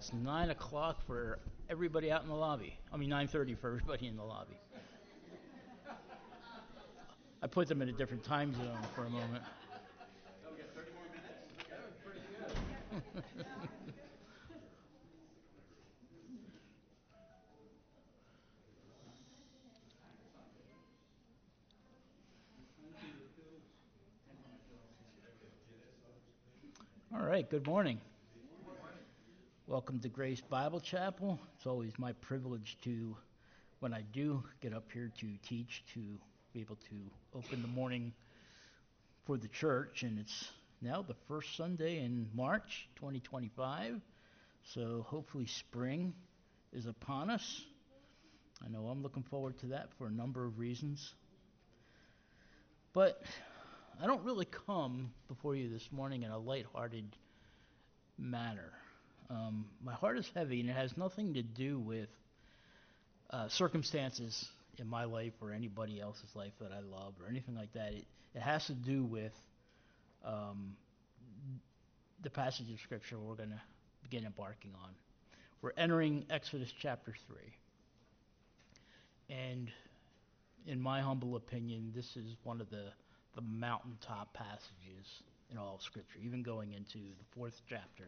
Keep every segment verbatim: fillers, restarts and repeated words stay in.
It's nine o'clock for everybody out in the lobby. I mean, nine thirty for everybody in the lobby. I put them in a different time zone for a moment. We got thirty more minutes? That was pretty good. All right, good morning. Welcome to Grace Bible Chapel. It's always my privilege to, when I do get up here to teach, to be able to open the morning for the church. And it's now the first Sunday in March twenty twenty-five, so hopefully spring is upon us. I know I'm looking forward to that for a number of reasons. But I don't really come before you this morning in a lighthearted manner. Um, my heart is heavy, and it has nothing to do with uh, circumstances in my life or anybody else's life that I love or anything like that. It, it has to do with um, the passage of Scripture we're going to begin embarking on. We're entering Exodus chapter three. And in my humble opinion, this is one of the, the mountaintop passages in all of Scripture, even going into the fourth chapter.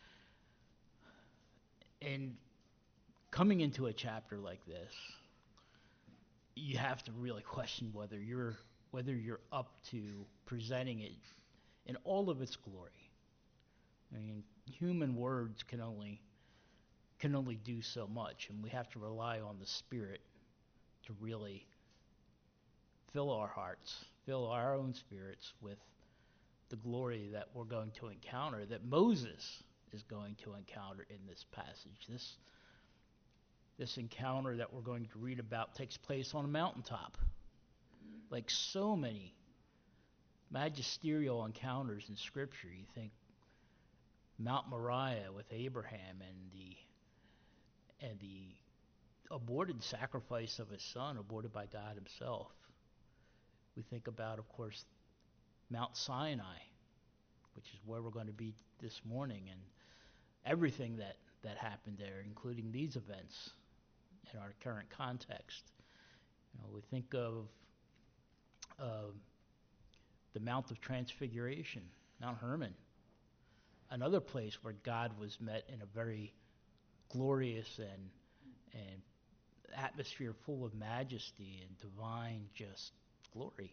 And coming into a chapter like this, you have to really question whether you're whether you're up to presenting it in all of its glory. I mean, human words can only can only do so much, and we have to rely on the Spirit to really fill our hearts, fill our own spirits with the glory that we're going to encounter, that Moses is going to encounter in this passage. This This encounter that we're going to read about takes place on a mountaintop. Like so many magisterial encounters in Scripture, you think Mount Moriah with Abraham and the and the aborted sacrifice of his son, aborted by God himself. We think about, of course, Mount Sinai, which is where we're going to be this morning, and everything that, that happened there, including these events in our current context. You know, we think of uh, the Mount of Transfiguration, Mount Hermon, another place where God was met in a very glorious and and atmosphere full of majesty and divine just glory.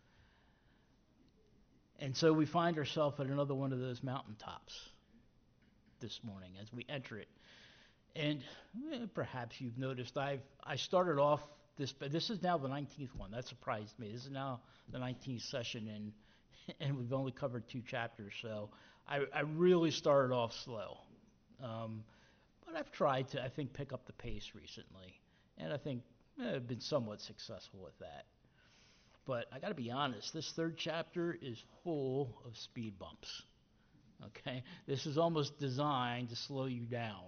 And so we find ourselves at another one of those mountaintops this morning as we enter it. And eh, perhaps you've noticed I've I started off this, but this is now the nineteenth one. That surprised me. This is now the nineteenth session, and and we've only covered two chapters, so I, I really started off slow. Um, but I've tried to, I think, pick up the pace recently, and I think eh, I've been somewhat successful with that. But I got to be honest, this third chapter is full of speed bumps. Okay, this is almost designed to slow you down.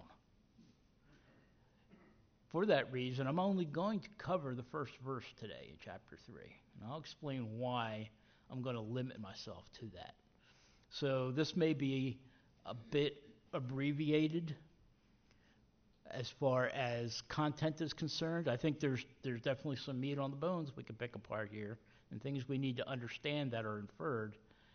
For that reason, I'm only going to cover the first verse today in chapter three. And I'll explain why I'm going to limit myself to that. So this may be a bit abbreviated as far as content is concerned. I think there's there's definitely some meat on the bones we can pick apart here and things we need to understand that are inferred.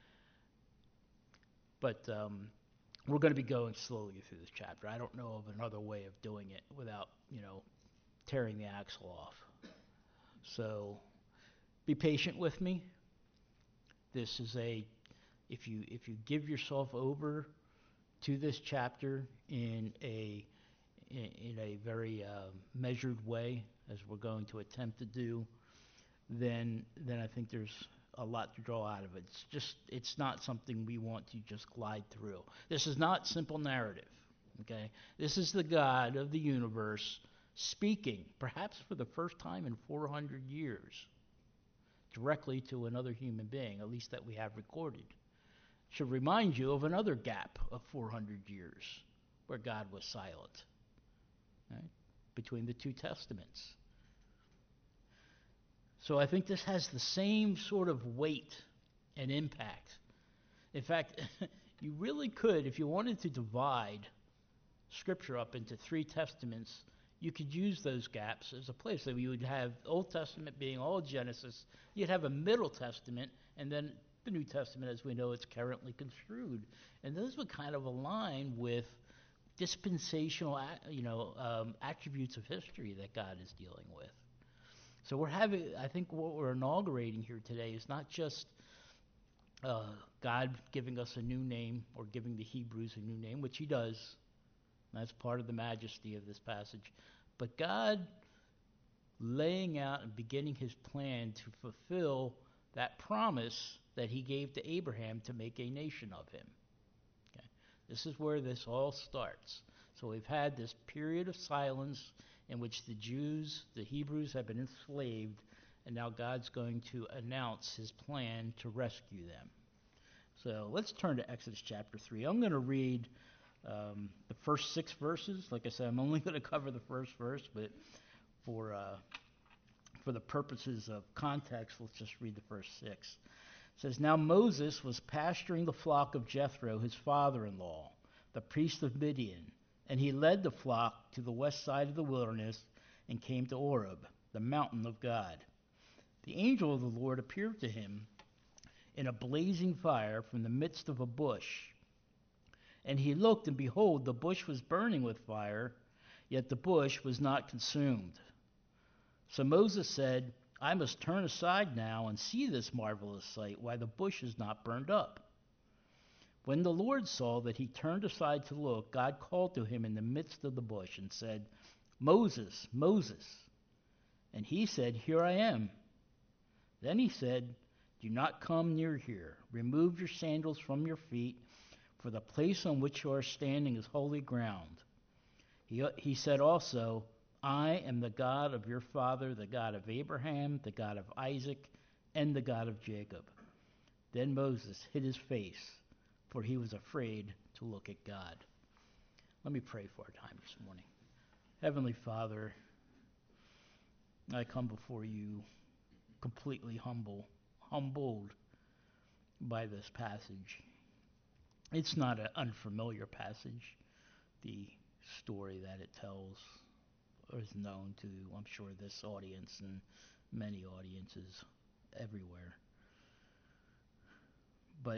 But um, we're going to be going slowly through this chapter. I don't know of another way of doing it without, you know, tearing the axle off. So be patient with me. This is a, if you if you give yourself over to this chapter in a in, in a very uh, measured way, as we're going to attempt to do, then then I think there's a lot to draw out of it. It's just it's not something we want to just glide through. This is not simple narrative. Okay, this is the God of the universe speaking, perhaps for the first time in four hundred years, directly to another human being, at least that we have recorded. Should remind you of another gap of four hundred years where God was silent, right, between the two testaments. So I think this has the same sort of weight and impact. In fact, you really could, if you wanted to divide Scripture up into three testaments, you could use those gaps as a place. So you would have Old Testament being all Genesis, you'd have a Middle Testament, and then the New Testament as we know it's currently construed. And those would kind of align with dispensational, you know, um, attributes of history that God is dealing with. So we're having, I think what we're inaugurating here today is not just uh, God giving us a new name or giving the Hebrews a new name, which he does. That's part of the majesty of this passage. But God laying out and beginning his plan to fulfill that promise that he gave to Abraham to make a nation of him. Okay. This is where this all starts. So we've had this period of silence in which the Jews, the Hebrews, have been enslaved, and now God's going to announce his plan to rescue them. So let's turn to Exodus chapter three. I'm going to read um, the first six verses. Like I said, I'm only going to cover the first verse, but for uh, for the purposes of context, let's just read the first six. It says, "Now Moses was pasturing the flock of Jethro, his father-in-law, the priest of Midian, and he led the flock to the west side of the wilderness and came to Oreb, the mountain of God. The angel of the Lord appeared to him in a blazing fire from the midst of a bush. And he looked, and behold, the bush was burning with fire, yet the bush was not consumed. So Moses said, I must turn aside now and see this marvelous sight, why the bush is not burned up. When the Lord saw that he turned aside to look, God called to him in the midst of the bush and said, Moses, Moses. And he said, Here I am. Then he said, Do not come near here. Remove your sandals from your feet, for the place on which you are standing is holy ground. He, he said also, I am the God of your father, the God of Abraham, the God of Isaac, and the God of Jacob. Then Moses hid his face, for he was afraid to look at God." Let me pray for our time this morning. Heavenly Father, I come before you completely humble, humbled by this passage. It's not an unfamiliar passage. The story that it tells is known to, I'm sure, this audience and many audiences everywhere. But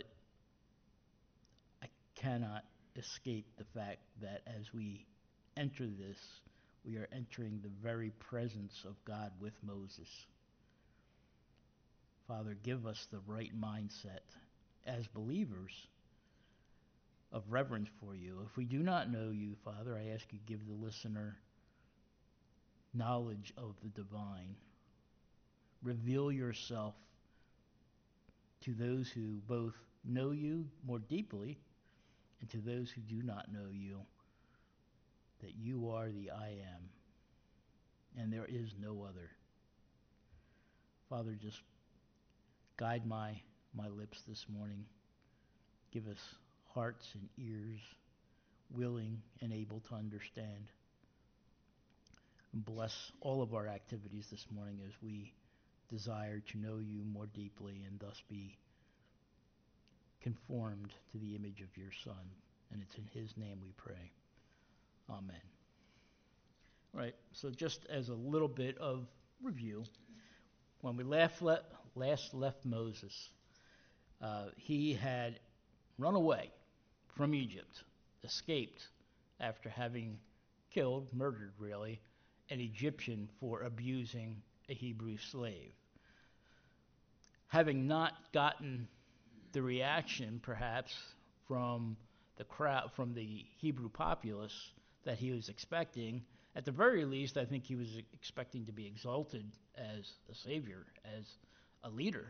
I cannot escape the fact that as we enter this, we are entering the very presence of God with Moses. Father, give us the right mindset as believers of reverence for you. If we do not know you, Father, I ask you give the listener knowledge of the divine. Reveal yourself to those who both know you more deeply and to those who do not know you, that you are the I am, and there is no other. Father, just guide my, my lips this morning. Give us hearts and ears, willing and able to understand. And bless all of our activities this morning as we desire to know you more deeply and thus be conformed to the image of your Son. And it's in his name we pray. Amen. All right, so just as a little bit of review, when we last left, last left Moses, uh, he had run away from Egypt, escaped after having killed, murdered really, an Egyptian for abusing a Hebrew slave. Having not gotten the reaction, perhaps, from the crowd, from the Hebrew populace that he was expecting, at the very least, I think he was expecting to be exalted as a savior, as a leader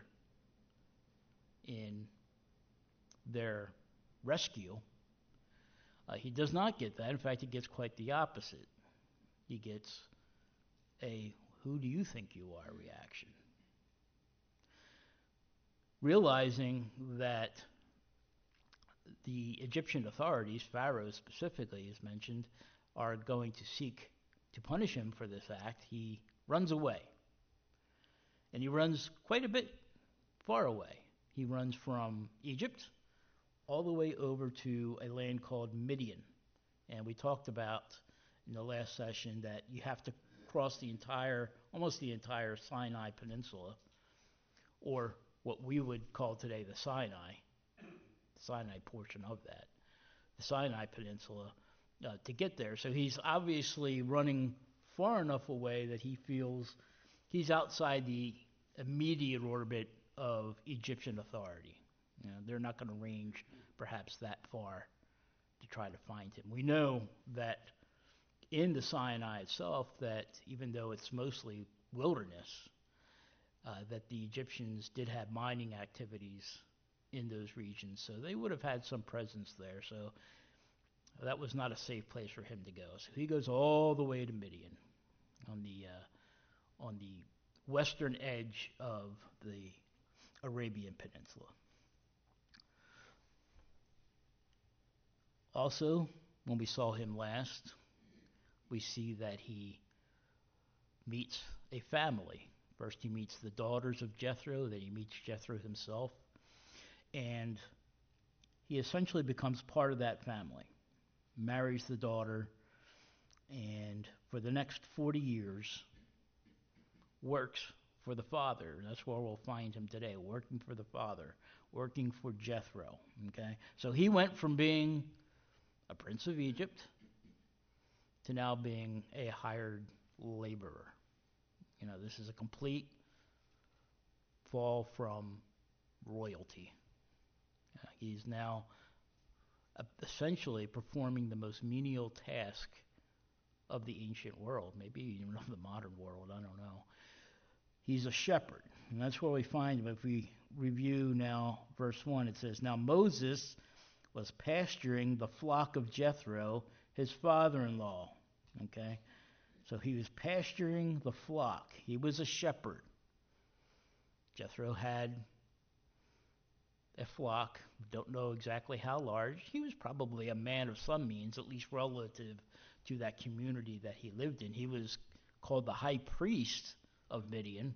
in their rescue. Uh, he does not get that. In fact, he gets quite the opposite. He gets a "who do you think you are" reaction. Realizing that the Egyptian authorities, Pharaoh specifically is mentioned, are going to seek to punish him for this act, he runs away. And he runs quite a bit far away. He runs from Egypt all the way over to a land called Midian. And we talked about in the last session that you have to cross the entire, almost the entire Sinai Peninsula, or what we would call today the Sinai, the Sinai portion of that, the Sinai Peninsula, uh, to get there. So he's obviously running far enough away that he feels he's outside the immediate orbit of Egyptian authority. You know, they're not going to range perhaps that far to try to find him. We know that in the Sinai itself, that even though it's mostly wilderness, uh, that the Egyptians did have mining activities in those regions, so they would have had some presence there. So that was not a safe place for him to go. So he goes all the way to Midian, on the uh, on the western edge of the Arabian Peninsula. Also, when we saw him last, we see that he meets a family. First he meets the daughters of Jethro, then he meets Jethro himself, and he essentially becomes part of that family, marries the daughter, and for the next forty years works for the father. That's where we'll find him today, working for the father, working for Jethro. Okay, so he went from being a prince of Egypt to now being a hired laborer. You know, this is a complete fall from royalty. Uh, he's now uh, essentially performing the most menial task of the ancient world, maybe even of the modern world, I don't know. He's a shepherd, and that's where we find him. If we review now verse one, it says, "Now Moses was pasturing the flock of Jethro, his father-in-law." Okay? So he was pasturing the flock. He was a shepherd. Jethro had a flock. Don't know exactly how large. He was probably a man of some means, at least relative to that community that he lived in. He was called the high priest of Midian.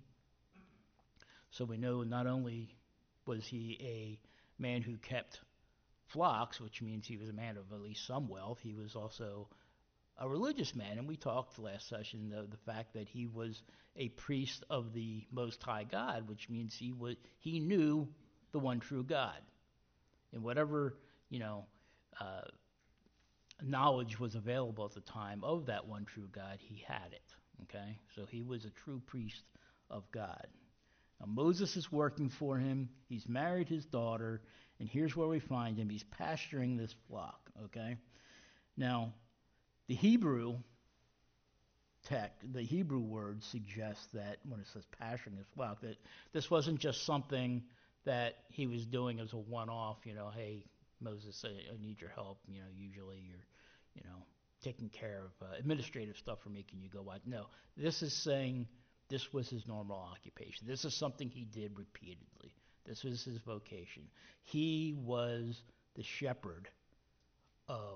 So we know not only was he a man who kept flocks, which means he was a man of at least some wealth, he was also a religious man. And we talked last session the, the fact that he was a priest of the Most High God, which means he was he knew the one true God. And whatever, you know, uh, knowledge was available at the time of that one true God, he had it. Okay? So he was a true priest of God. Now Moses is working for him. He's married his daughter, and here's where we find him. He's pasturing this flock. Okay? Now, the Hebrew tech, the Hebrew word suggests that when it says pasturing his flock, that this wasn't just something that he was doing as a one-off. You know, hey, Moses, I, I need your help. You know, usually you're, you know, taking care of uh, administrative stuff for me. Can you go out? No, this is saying this was his normal occupation. This is something he did repeatedly. This was his vocation. He was the shepherd of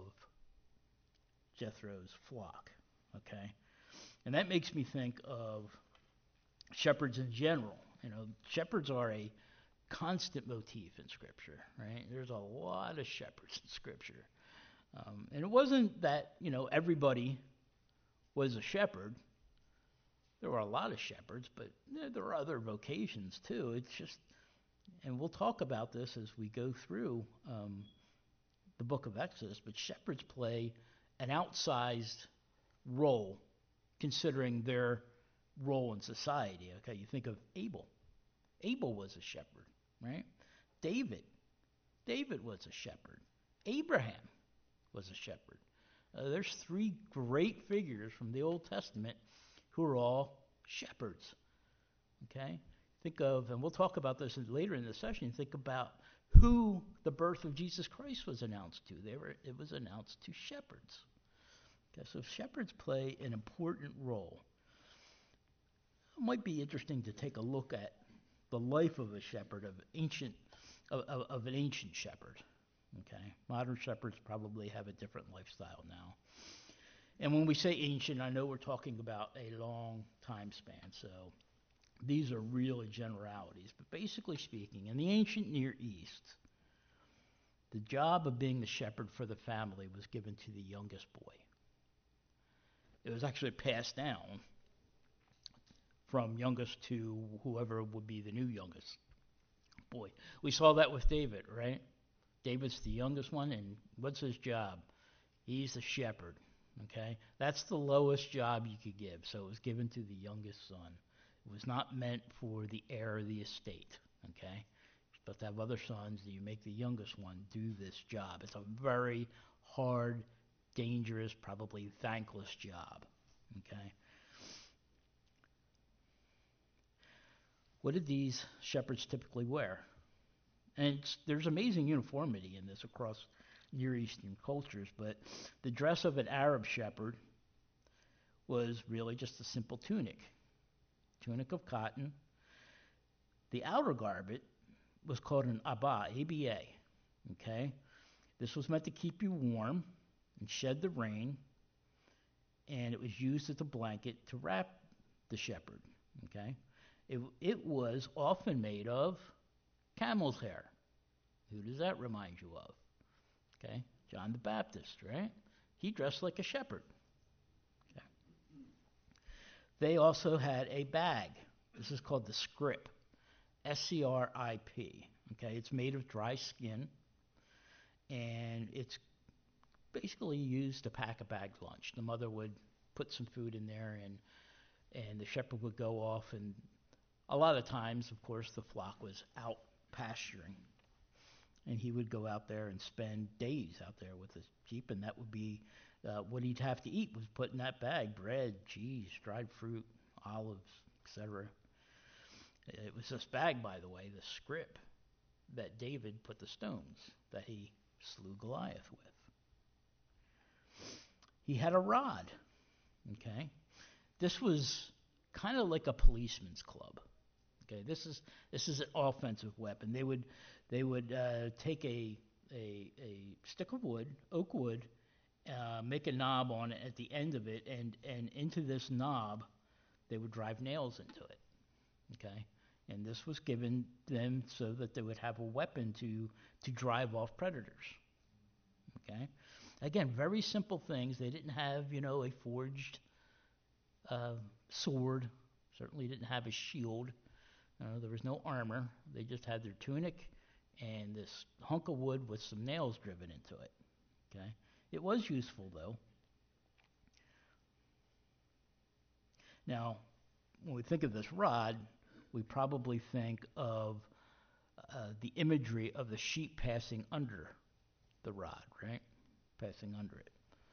Jethro's flock, okay? And that makes me think of shepherds in general. You know, shepherds are a constant motif in Scripture, right? There's a lot of shepherds in Scripture. Um, and it wasn't that, you know, everybody was a shepherd. There were a lot of shepherds, but you know, there are other vocations too. It's just, and we'll talk about this as we go through um, the book of Exodus, but shepherds play an outsized role considering their role in society. Okay, you think of Abel. Abel was a shepherd, right? David. David was a shepherd. Abraham was a shepherd. Uh, there's three great figures from the Old Testament who are all shepherds. Okay? Think of, and we'll talk about this later in the session, think about who the birth of Jesus Christ was announced to. They were, it was announced to shepherds. Okay, so shepherds play an important role. It might be interesting to take a look at the life of a shepherd, of ancient, of, of, of an ancient shepherd. Okay, modern shepherds probably have a different lifestyle now. And when we say ancient, I know we're talking about a long time span, so these are really generalities. But basically speaking, in the ancient Near East, the job of being the shepherd for the family was given to the youngest boy. It was actually passed down from youngest to whoever would be the new youngest boy. We saw that with David, right? David's the youngest one, and what's his job? He's the shepherd, okay? That's the lowest job you could give, so it was given to the youngest son. It was not meant for the heir of the estate, okay? But to have other sons, you make the youngest one do this job. It's a very hard, dangerous, probably thankless job, okay? What did these shepherds typically wear? And it's, there's amazing uniformity in this across Near Eastern cultures, but the dress of an Arab shepherd was really just a simple tunic, tunic of cotton. The outer garment was called an abba, A B A, okay? This was meant to keep you warm and shed the rain, and it was used as a blanket to wrap the shepherd, okay? It, it was often made of camel's hair. Who does that remind you of? Okay, John the Baptist, right? He dressed like a shepherd. Okay. They also had a bag. This is called the scrip, S C R I P. Okay, it's made of dry skin, and it's basically used to pack a bag lunch. The mother would put some food in there, and and the shepherd would go off, and a lot of times, of course, the flock was out pasturing, and he would go out there and spend days out there with the sheep, and that would be uh, what he'd have to eat was put in that bag: bread, cheese, dried fruit, olives, et cetera. It was this bag, by the way, the scrip, that David put the stones that he slew Goliath with. He had a rod, okay? This was kind of like a policeman's club. Okay, this is this is an offensive weapon. They would they would uh, take a, a a stick of wood, oak wood, uh, make a knob on it at the end of it, and and into this knob, they would drive nails into it. Okay, and this was given them so that they would have a weapon to to drive off predators. Okay, again, very simple things. They didn't have, you know, a forged uh, sword. Certainly didn't have a shield. Uh, there was no armor. They just had their tunic and this hunk of wood with some nails driven into it. Okay, it was useful though. Now, when we think of this rod, we probably think of uh, the imagery of the sheep passing under the rod, right? Passing under it.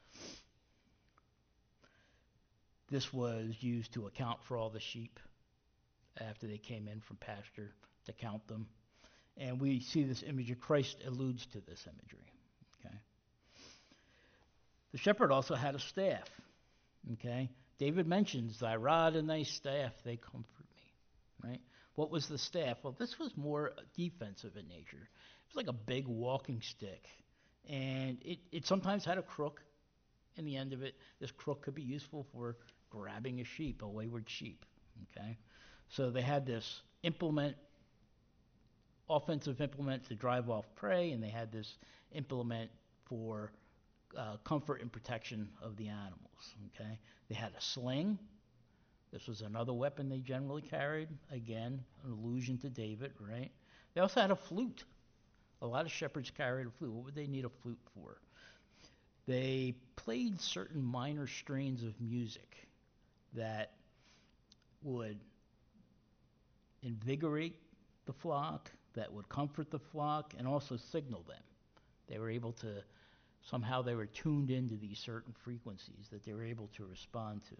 This was used to account for all the sheep after they came in from pasture, to count them. And we see this image of Christ alludes to this imagery. Okay. The shepherd also had a staff. Okay. David mentions, thy rod and thy staff, they comfort me. Right? What was the staff? Well, this was more defensive in nature. It was like a big walking stick. And it, it sometimes had a crook in the end of it. This crook could be useful for grabbing a sheep, a wayward sheep. Okay. So they had this implement, offensive implement to drive off prey, and they had this implement for uh, comfort and protection of the animals. Okay, they had a sling. This was another weapon they generally carried. Again, an allusion to David, right? They also had a flute. A lot of shepherds carried a flute. What would they need a flute for? They played certain minor strains of music that would invigorate the flock, that would comfort the flock, and also signal them. They were able to, somehow they were tuned into these certain frequencies that they were able to respond to.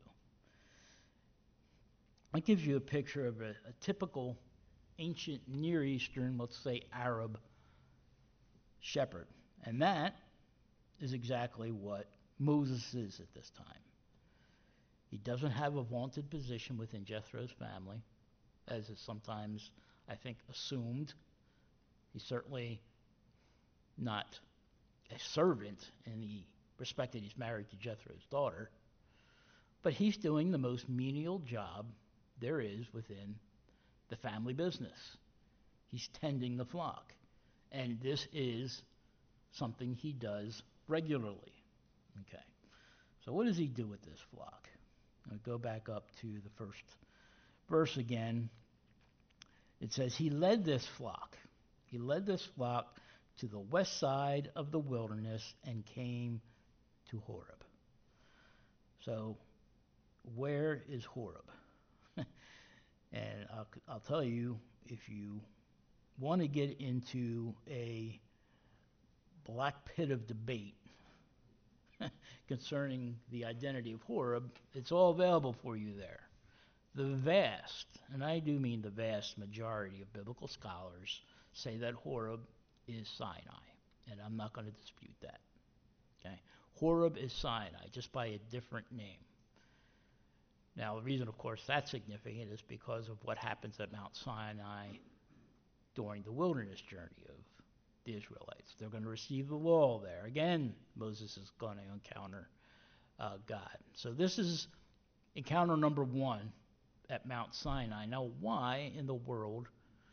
That gives you a picture of a, a typical ancient Near Eastern, let's say Arab shepherd. And that is exactly what Moses is at this time. He doesn't have a vaunted position within Jethro's family, as is sometimes, I think, assumed. He's certainly not a servant in the respect that he's married to Jethro's daughter, but he's doing the most menial job there is within the family business. He's tending the flock. And this is something he does regularly. Okay. So what does he do with this flock? I'll go back up to the first verse again. It says, he led this flock. He led this flock to the west side of the wilderness and came to Horeb. So where is Horeb? And I'll, I'll tell you, if you want to get into a black pit of debate concerning the identity of Horeb, it's all available for you there. The vast, and I do mean the vast majority of biblical scholars, say that Horeb is Sinai, and I'm not going to dispute that. Okay, Horeb is Sinai, just by a different name. Now, the reason, of course, that's significant is because of what happens at Mount Sinai during the wilderness journey of the Israelites. They're going to receive the law there. Again, Moses is going to encounter uh, God. So this is encounter number one at Mount Sinai. Now, why in the world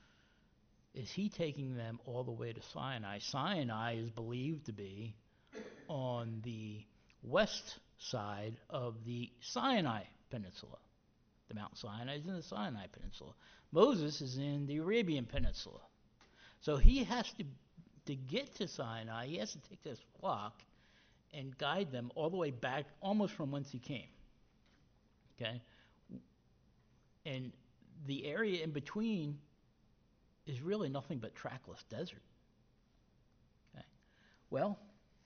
is he taking them all the way to Sinai? Sinai is believed to be on the west side of the Sinai Peninsula. The Mount Sinai is in the Sinai Peninsula. Moses is in the Arabian Peninsula. So he has to, to get to Sinai, he has to take this flock and guide them all the way back, almost from whence he came. Okay? And the area in between is really nothing but trackless desert. Okay? Well,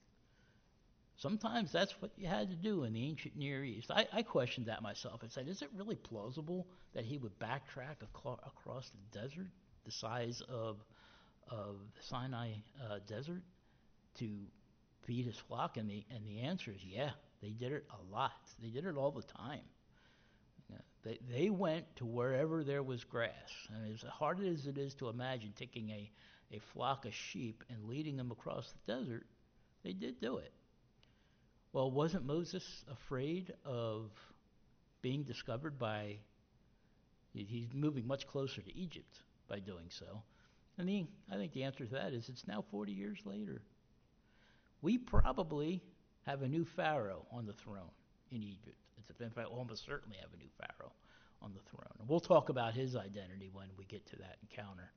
sometimes that's what you had to do in the ancient Near East. I, I questioned that myself. I said, is it really plausible that he would backtrack aclo- across the desert, the size of, of the Sinai uh, desert, to feed his flock? And the, and the answer is, yeah, they did it a lot. They did it all the time. You know, they, they went to wherever there was grass. And as hard as it is to imagine taking a, a flock of sheep and leading them across the desert, they did do it. Well, wasn't Moses afraid of being discovered by, he's moving much closer to Egypt by doing so. And the, I think the answer to that is it's now forty years later. We probably have a new Pharaoh on the throne in Egypt. It's, in fact, almost certainly have a new Pharaoh on the throne. And we'll talk about his identity when we get to that encounter.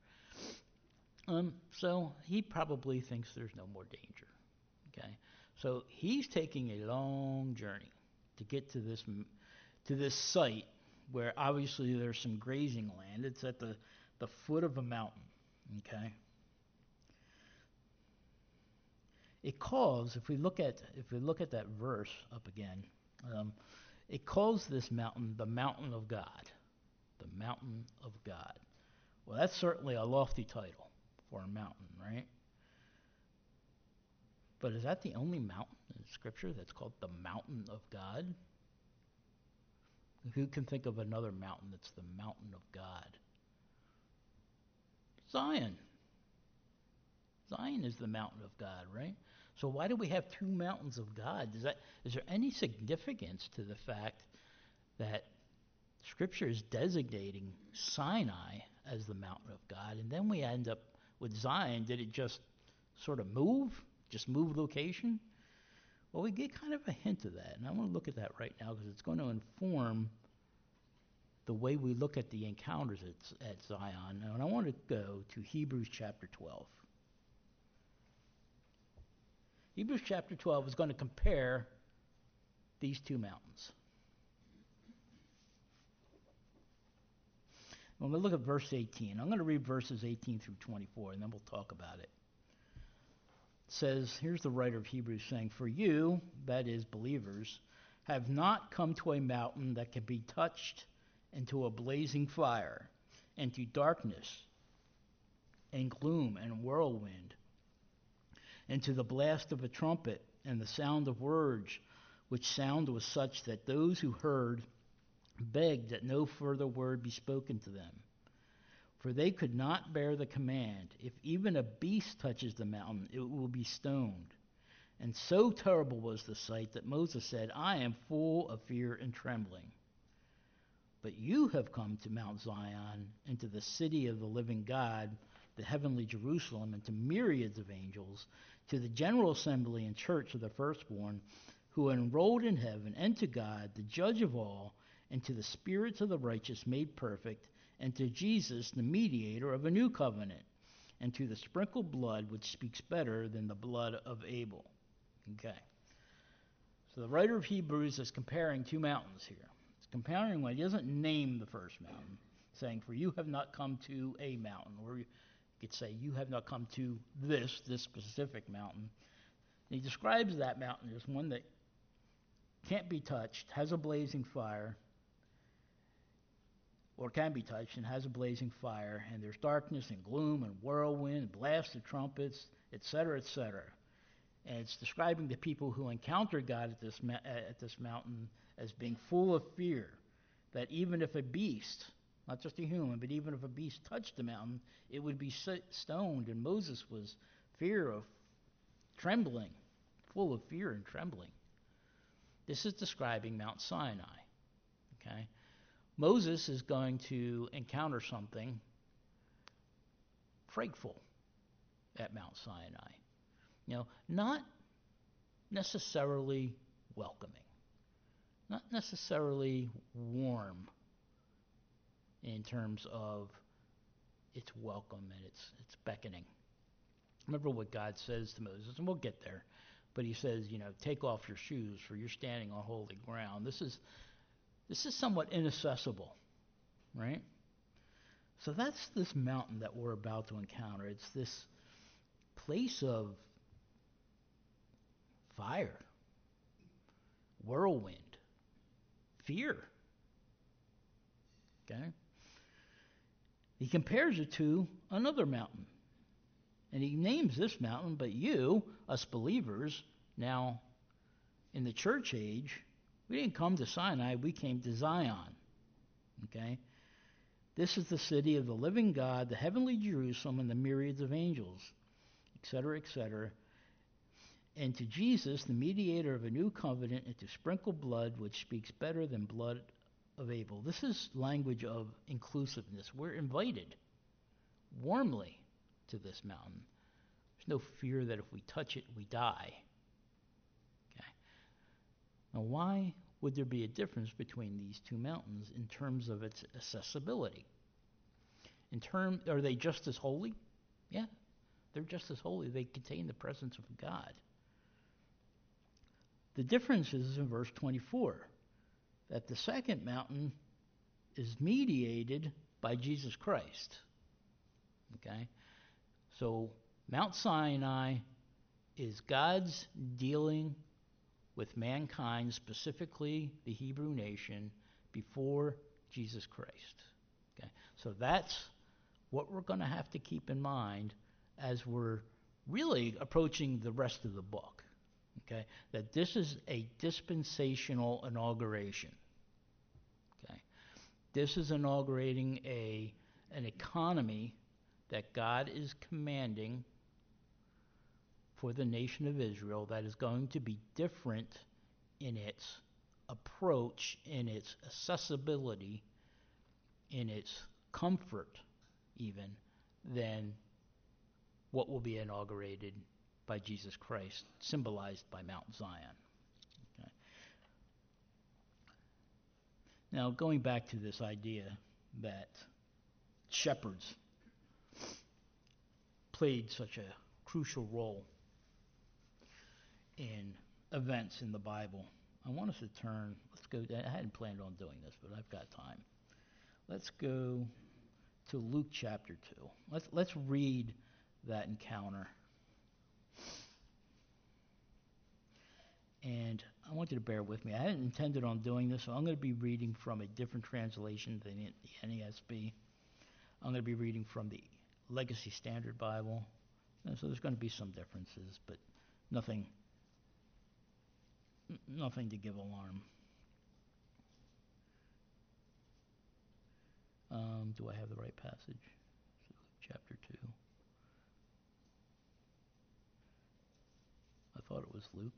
Um, so he probably thinks there's no more danger. Okay? So he's taking a long journey to get to this to this site where obviously there's some grazing land. It's at the, the foot of a mountain. Okay. It calls, if we look at if we look at that verse up again, um, it calls this mountain the mountain of God. The mountain of God. Well, that's certainly a lofty title for a mountain, right? But is that the only mountain in Scripture that's called the mountain of God? Who can think of another mountain that's the mountain of God? Zion. Zion is the mountain of God, right? So why do we have two mountains of God? Is that, is there any significance to the fact that Scripture is designating Sinai as the mountain of God, and then we end up with Zion? Did it just sort of move? Just move location? Well, we get kind of a hint of that, and I want to look at that right now because it's going to inform the way we look at the encounters at, at Zion. And I want to go to Hebrews chapter twelve. Hebrews chapter twelve is going to compare these two mountains. When we look at verse eighteen, I'm going to read verses eighteen through twenty-four, and then we'll talk about it. Says, here's the writer of Hebrews saying, for you, that is believers, have not come to a mountain that can be touched, and to a blazing fire, and to darkness, and gloom, and whirlwind, and to the blast of a trumpet, and the sound of words, which sound was such that those who heard begged that no further word be spoken to them. For they could not bear the command, if even a beast touches the mountain, it will be stoned. And so terrible was the sight that Moses said, I am full of fear and trembling. But you have come to Mount Zion, and to the city of the living God, the heavenly Jerusalem, and to myriads of angels, to the general assembly and church of the firstborn who are enrolled in heaven, and to God, the judge of all, and to the spirits of the righteous made perfect, and to Jesus, the mediator of a new covenant, and to the sprinkled blood which speaks better than the blood of Abel. Okay. So the writer of Hebrews is comparing two mountains here. It's comparing one. He doesn't name the first mountain, saying, for you have not come to a mountain, or you could say, you have not come to this, this specific mountain. And he describes that mountain as one that can't be touched, has a blazing fire, or can be touched and has a blazing fire, and there's darkness and gloom and whirlwind, blast of trumpets, et cetera, et cetera. And it's describing the people who encounter God at this ma- at this mountain as being full of fear, that even if a beast, not just a human, but even if a beast touched the mountain, it would be stoned. And Moses was fear of trembling, full of fear and trembling. This is describing Mount Sinai. Okay? Moses is going to encounter something frightful at Mount Sinai. You know, not necessarily welcoming, not necessarily warm in terms of its welcome and its its beckoning. Remember what God says to Moses, and we'll get there. But he says, you know, take off your shoes, for you're standing on holy ground. This is this is somewhat inaccessible, right? So that's this mountain that we're about to encounter. It's this place of fire, whirlwind, fear. Okay? He compares it to another mountain. And he names this mountain, but you, us believers, now in the church age, we didn't come to Sinai, we came to Zion. Okay? This is the city of the living God, the heavenly Jerusalem, and the myriads of angels, et cetera, et cetera. And to Jesus, the mediator of a new covenant, and to sprinkle blood, which speaks better than blood of Abel. This is language of inclusiveness. We're invited warmly to this mountain. There's no fear that if we touch it, we die. Okay. Now, why would there be a difference between these two mountains in terms of its accessibility? In term, are they just as holy? Yeah, they're just as holy. They contain the presence of God. The difference is in verse twenty-four, that the second mountain is mediated by Jesus Christ. Okay? So Mount Sinai is God's dealing with mankind, specifically the Hebrew nation, before Jesus Christ. Okay? So that's what we're going to have to keep in mind as we're really approaching the rest of the book. Okay? That this is a dispensational inauguration. Okay? This is inaugurating a an economy that God is commanding for the nation of Israel that is going to be different in its approach, in its accessibility, in its comfort even, than what will be inaugurated by Jesus Christ, symbolized by Mount Zion. Okay. Now, going back to this idea that shepherds played such a crucial role in events in the Bible, I want us to turn, let's go, I hadn't planned on doing this, but I've got time. Let's go to Luke chapter two. Let's, let's read that encounter. And I want you to bear with me. I hadn't intended on doing this, so I'm going to be reading from a different translation than the N A S B. I'm going to be reading from the Legacy Standard Bible. And so there's going to be some differences, but nothing, n- nothing to give alarm. Um, do I have the right passage? So Luke chapter two. I thought it was Luke.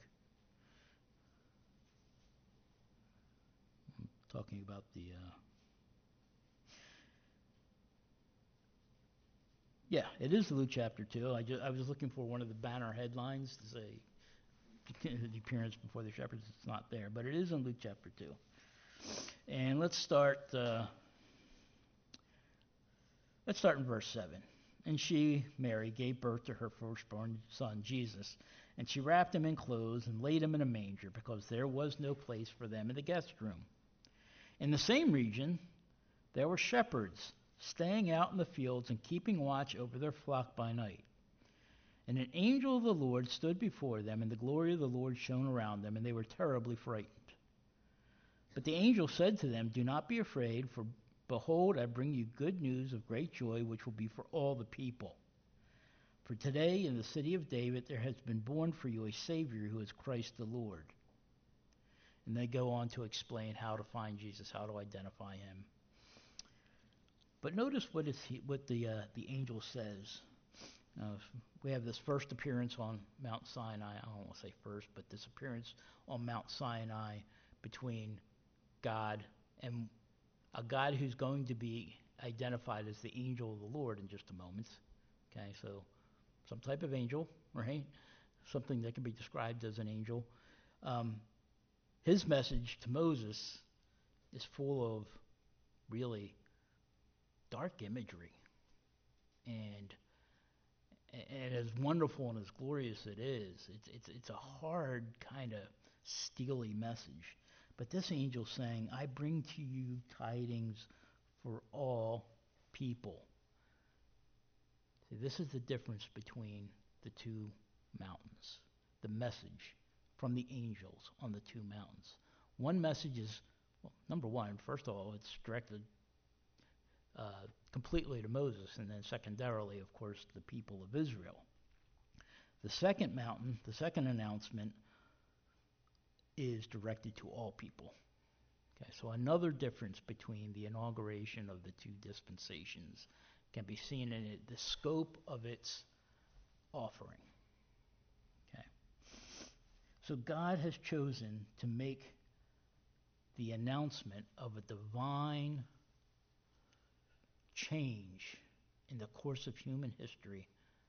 I'm talking about the... Uh, Yeah, it is Luke chapter two. I, ju- I was looking for one of the banner headlines to say the appearance before the shepherds. It's not there, but it is in Luke chapter two. And let's start. Uh, let's start in verse seven. And she, Mary, gave birth to her firstborn son, Jesus, and she wrapped him in clothes and laid him in a manger, because there was no place for them in the guest room. In the same region, there were shepherds staying out in the fields and keeping watch over their flock by night. And an angel of the Lord stood before them, and the glory of the Lord shone around them, and they were terribly frightened. But the angel said to them, "Do not be afraid, for behold, I bring you good news of great joy, which will be for all the people. For today in the city of David there has been born for you a Savior who is Christ the Lord." And they go on to explain how to find Jesus, how to identify him. But notice what, is he, what the, uh, the angel says. Now, we have this first appearance on Mount Sinai. I don't want to say first, but this appearance on Mount Sinai between God and a God who's going to be identified as the angel of the Lord in just a moment. Okay, so some type of angel, right? Something that can be described as an angel. Um, his message to Moses is full of really dark imagery, and and as wonderful and as glorious it is, it's it's it's a hard kind of steely message. But this angel saying, "I bring to you tidings for all people." See, this is the difference between the two mountains. The message from the angels on the two mountains. One message is, well, number one, first of all, it's directed Uh, completely to Moses, and then secondarily, of course, the people of Israel. The second mountain, the second announcement, is directed to all people. Okay, so another difference between the inauguration of the two dispensations can be seen in it, the scope of its offering. Okay, so God has chosen to make the announcement of a divine change in the course of human history,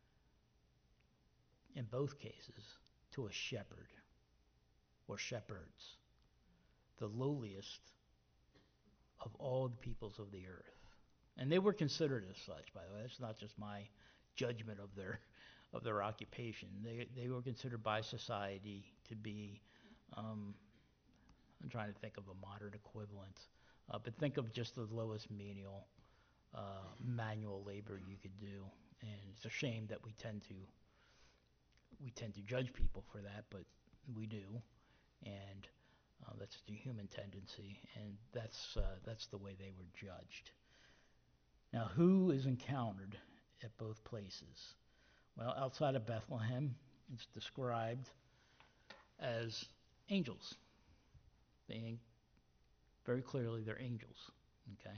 in both cases, to a shepherd or shepherds, the lowliest of all the peoples of the earth. And they were considered as such, by the way. That's not just my judgment of their of their occupation. They they were considered by society to be, um, I'm trying to think of a modern equivalent, uh, but think of just the lowest menial Uh, manual labor you could do, and it's a shame that we tend to we tend to judge people for that, but we do, and uh, that's the human tendency, and that's uh, that's the way they were judged. Now, who is encountered at both places? Well, outside of Bethlehem, it's described as angels. They very clearly they're angels. Okay.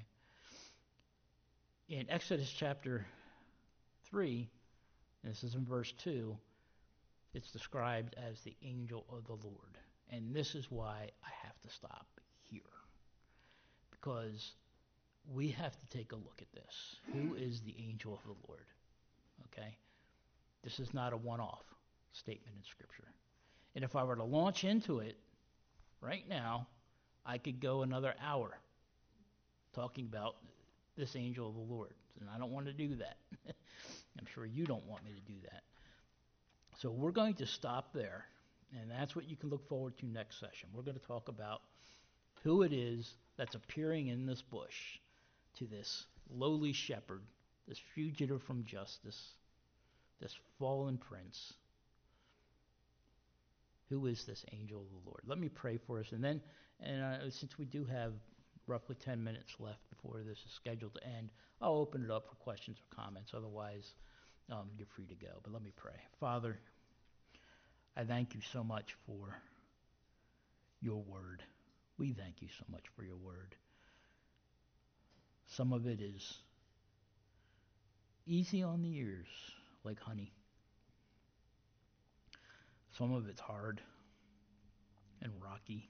In Exodus chapter three, and this is in verse two, it's described as the angel of the Lord. And this is why I have to stop here, because we have to take a look at this. Who is the angel of the Lord? Okay? This is not a one-off statement in Scripture. And if I were to launch into it right now, I could go another hour talking about this angel of the Lord. And I don't want to do that. I'm sure you don't want me to do that. So we're going to stop there, and that's what you can look forward to next session. We're going to talk about who it is that's appearing in this bush to this lowly shepherd, this fugitive from justice, this fallen prince. Who is this angel of the Lord? Let me pray for us, and then, and uh, since we do have roughly ten minutes left before this is scheduled to end, I'll open it up for questions or comments. Otherwise, um, you're free to go. But let me pray. Father, I thank you so much for your word. We thank you so much for your word. Some of it is easy on the ears, like honey. Some of it's hard and rocky,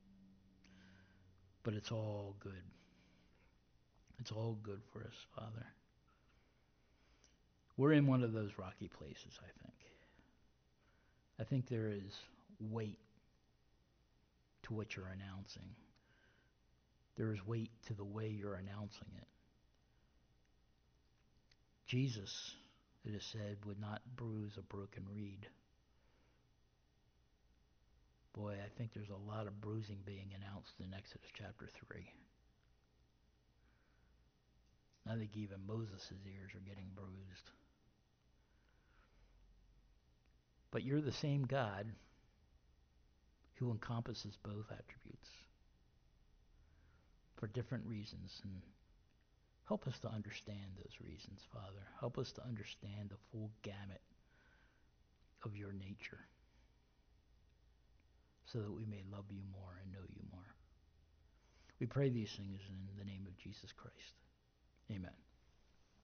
but it's all good. It's all good for us, Father. We're in one of those rocky places, I think. I think there is weight to what you're announcing. There is weight to the way you're announcing it. Jesus, it is said, would not bruise a broken reed. Boy, I think there's a lot of bruising being announced in Exodus chapter three. I think even Moses' ears are getting bruised. But you're the same God who encompasses both attributes for different reasons. And help us to understand those reasons, Father. Help us to understand the full gamut of your nature so that we may love you more and know you more. We pray these things in the name of Jesus Christ. Amen.